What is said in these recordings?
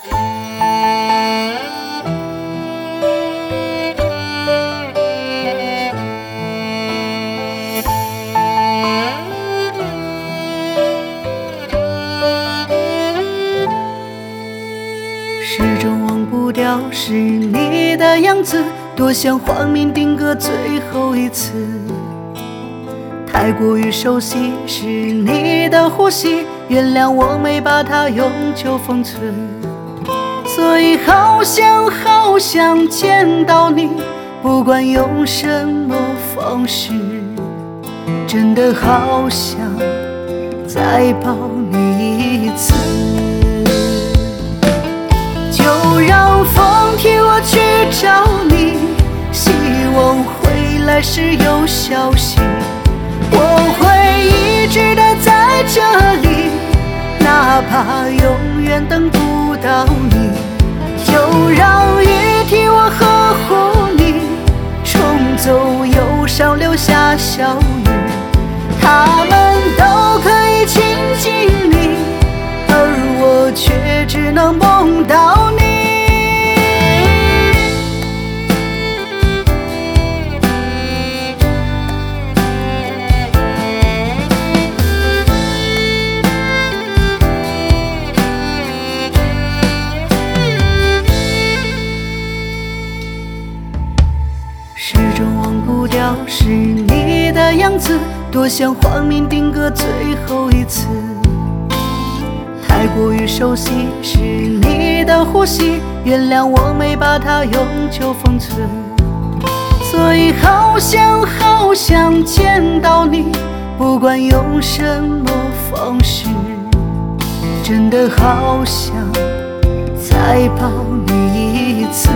始终忘不掉是你的样子，多想换名定格最后一次。太过于熟悉是你的呼吸，原谅我没把它永久封存。所以好想见到你，不管用什么方式，真的好想再抱你一次。就让风替我去找你，希望回来时有消息。我会一直的在这里，哪怕永远等不到你。就让雨替我呵护你，冲走忧伤留下笑语。他们都可以亲近你，而我却只能梦到你。始终忘不掉是你的样子，多想换名定格最后一次。太过于熟悉是你的呼吸，原谅我没把它永久封存。所以好想见到你，不管用什么方式，真的好想再抱你一次。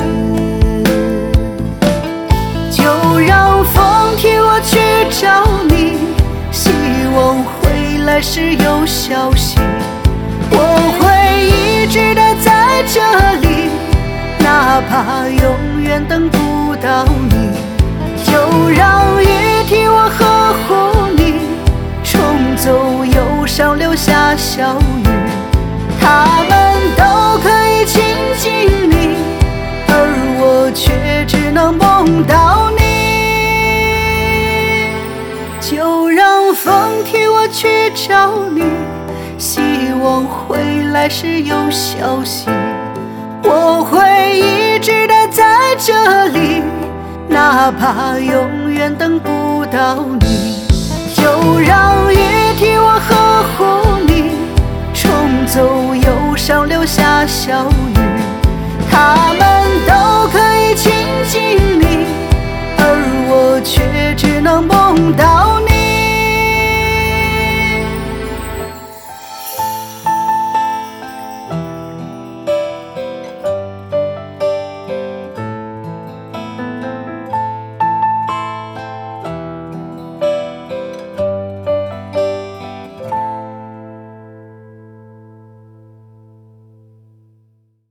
就让风替我去找你，希望回来时有消息。我会一直的在这里，哪怕永远等不到你。就让雨替我呵护你，冲走忧伤留下笑语。他们都可以亲近你，而我却只能梦到你。就让风替我去找你，希望回来时有消息。我会一直的在这里，哪怕永远等不到你。就让雨替我